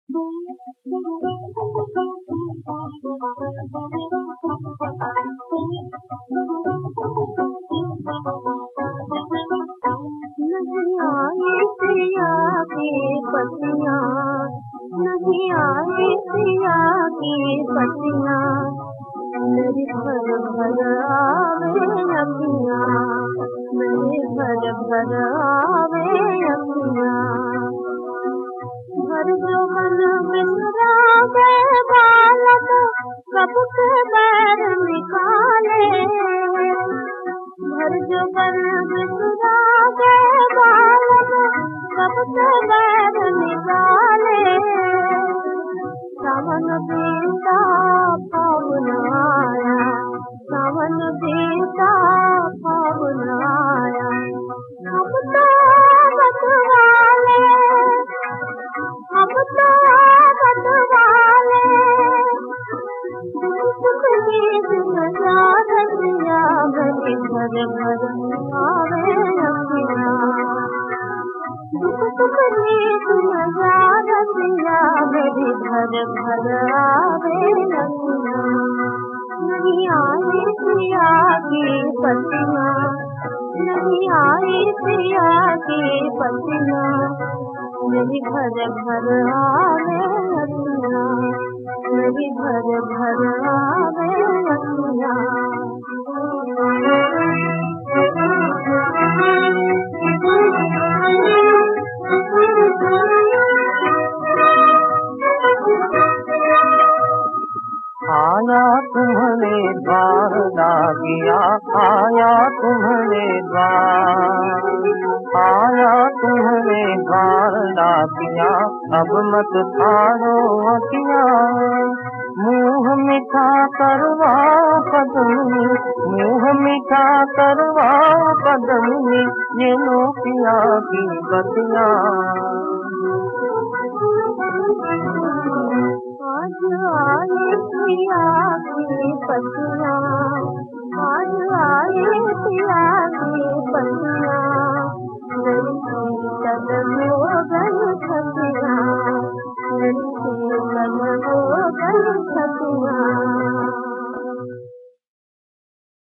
नहीं आए पिया की पतियाँ, नहीं आए पिया की पतियाँ, मेरी भर भर आवे अखियाँ, मेरी भर भर आवे अखियाँ। भर जो मन बिसरा गए बालक, कब के बैर निकाले, भर जो मन बिसरा गए बालक, कब के बैर निकाले। सावन बीता फागुन आया, सावन बीता फागुन आया, अब तो मतवाले, अब तो मतवाले, दुख की दुनिया रसिया, मेरी भर भर आवे अखियाँ, दुख की दुनिया रसिया, मेरी भर भर आवे अखियाँ। नहीं आई पिया की पतियाँ, नहीं आई पिया की पतियाँ, मेरी भर भर आवे अखियाँ, मेरी भर भर आवे अखियाँ। आया तुम्हारे द्वार लागिया, आया तुम्हारे द्वार, आया तुम्हारे द्वार लागिया, अब मत फाड़ो अखियाँ, मुँह मीठा करवा कदमी, मुँह मीठा करवा कदमी, ये लो पिया की बतियाँ। आज आए पिया की पतियाँ, आज आए पिया की पतियाँ, मेरी